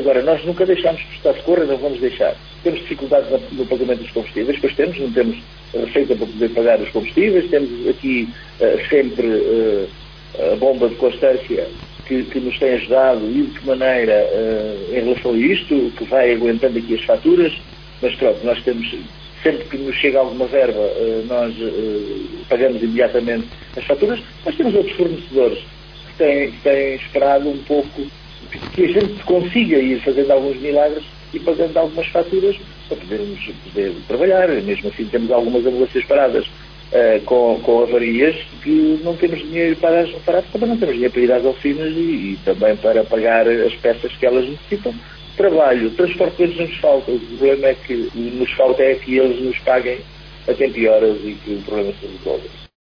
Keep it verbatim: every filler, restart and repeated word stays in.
Agora, nós nunca deixámos que o Estado corra, não vamos deixar. Temos dificuldades no pagamento dos combustíveis, pois temos, não temos receita para poder pagar os combustíveis, temos aqui uh, sempre uh, a bomba de Constância que, que nos tem ajudado e de que maneira uh, em relação a isto, que vai aguentando aqui as faturas, mas pronto, nós temos, sempre que nos chega alguma verba, uh, nós uh, pagamos imediatamente as faturas, mas temos outros fornecedores que têm, que têm esperado um pouco que a gente consiga ir fazendo alguns milagres e pagando algumas faturas para podermos poder trabalhar. Mesmo assim temos algumas ambulâncias paradas uh, com, com avarias que não temos dinheiro para as reparar, também não temos dinheiro para ir às oficinas e, e também para pagar as peças que elas necessitam. Trabalho, transporte deles não nos falta. O problema é que nos falta é que eles nos paguem a tempo e horas e que o problema se resolva.